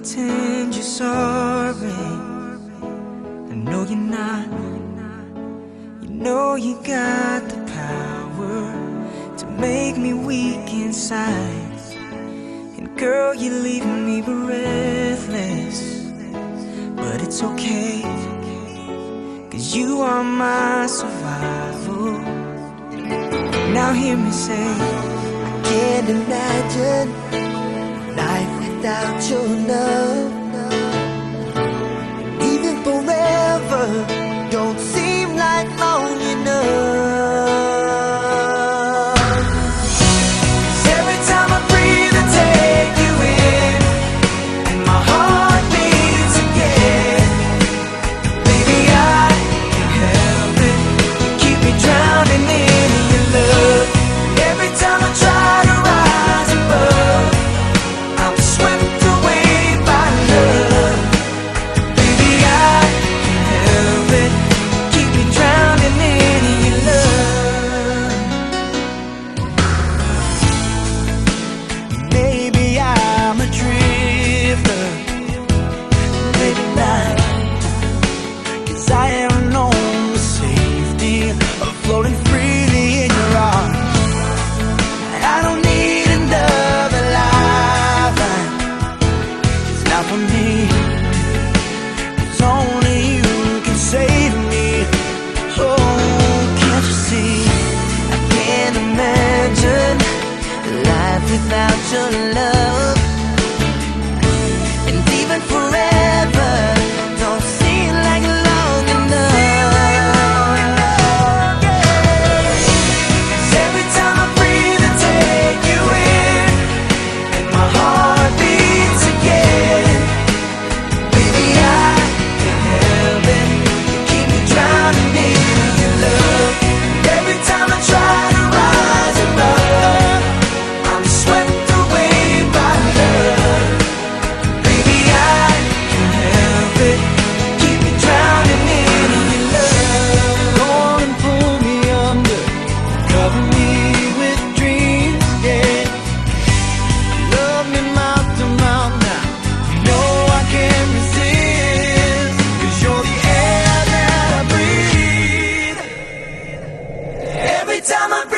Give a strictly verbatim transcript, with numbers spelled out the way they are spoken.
pretend you're sorry. I know you're not. You know you got the power to make me weak inside. And girl, you're leaving me breathless. But it's okay, 'cause you are my survival. Now hear me say, I can't imagine life without your love. Even forever don't seem like long enough. 'Cause every time I breathe I take you in, and my heart beats again. Baby, I can't help it, you keep me drowning in your love. Every time I try to rise above, I'm swept away by love. Baby, I can't help it, keep me drowning in your love. Maybe I'm a drifter, maybe not, 'cause I have known the safety of floating freely in your arms. I don't need another lifeline, it's not for me. It's only you can save me. Oh, can't you see? I can't imagine life without your love. And even forever don't seem like long enough. 'Cause every time I breathe I take you in, and my heart beats again. Baby, I can't help it, you keep me drowning in your love. Every time I try to rise above, I'm swept away by love. Baby, I can't help it, keep me drowning in your love. Go on and pull me under, cover me with dreams, yeah. Love me mouth to mouth now, you know I can't resist, 'cause you're the air that I breathe. Every time I